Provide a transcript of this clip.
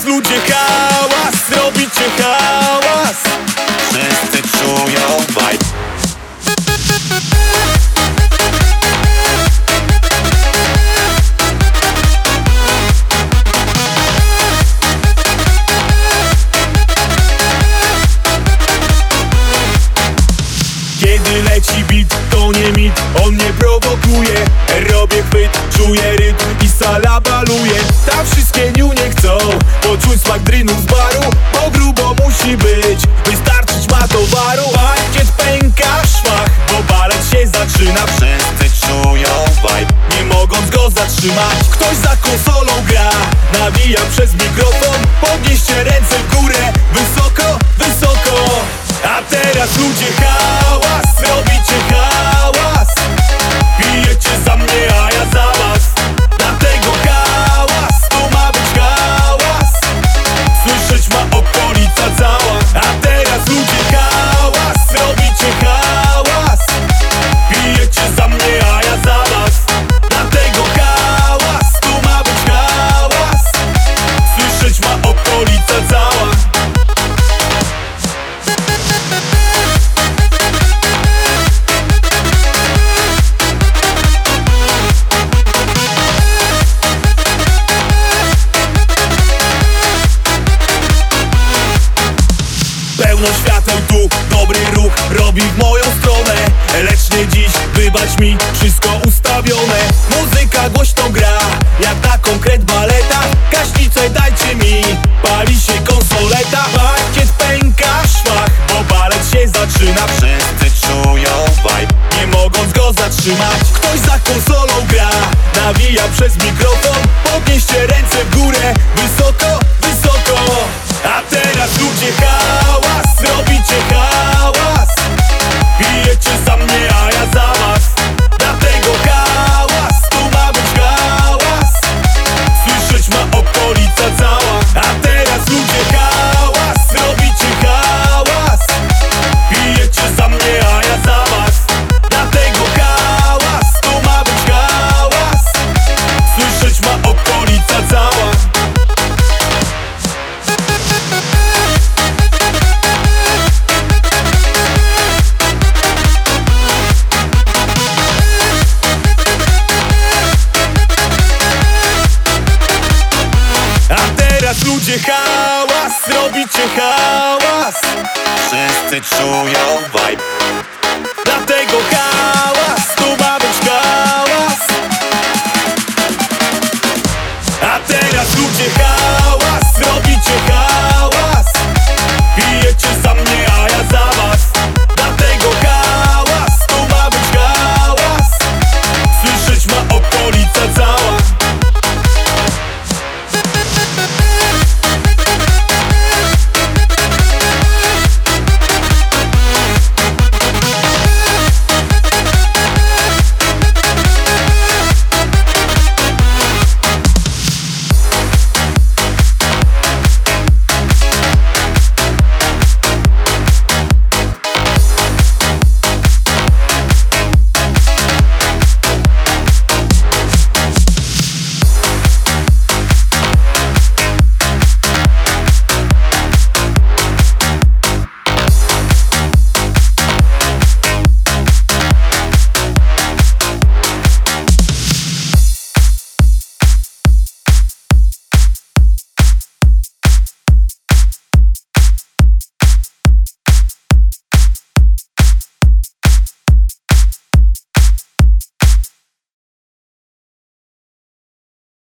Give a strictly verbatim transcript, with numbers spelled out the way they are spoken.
teraz ludzie hałas, robicie hałas. Wszyscy czują vibe. Kiedy leci beat, to nie mit, on mnie prowokuje. Robię chwyt, czuję rytm i sala baluje. Tam wszystkie niunie chcą poczuć smak drinów z baru. Bo grubo musi być, wystarczyć ma towaru. Parkiet pęka w szwach, bo balet się zaczyna. Wszyscy czują vibe. Nie mogąc go zatrzymać, ktoś za konsolą gra, nawija przez mikrofon. Podnieście ręce w górę, wysoko, wysoko. A teraz ludzie hałas, robicie hałas. Pijecie za mnie, a ja za was. Dlatego hałas, to ma być hałas. Słyszeć ma okolica cała. A teraz ludzie hałas, robicie hałas. Pijecie za mnie, a ja za was. Dlatego hałas, to ma być hałas. Słyszeć ma okolica cała. Pełno świateł tu, dobry ruch robi w moją stronę. Lecz nie dziś, wybacz mi, wszystko ustawione. Muzyka głośno gra, jak na konkret baleta. Gaśnicę dajcie mi, pali się konsoleta. Parkiet pęka w szwach, bo balet się zaczyna. Wszyscy czują vibe. Nie mogąc go zatrzymać, ktoś za konsolą gra, nawija przez mikrofon. Podnieście ręce w górę, wysoko, wysoko. A teraz ludzie hałas, robicie hałas. Pijecie za mnie, a ja za was. Dlatego hałas, to ma być hałas. Słyszeć ma okolica cała. A teraz ludzie hałas, robicie hałas. Pijecie za mnie, a ja za was. Dlatego hałas, to ma być hałas. Słyszeć ma okolica cała. A teraz ludzie hałas, robicie hałas. Wszyscy czują vibe. Dlatego hałas, to ma być hałas. A teraz ludzie hałas, robicie hałas.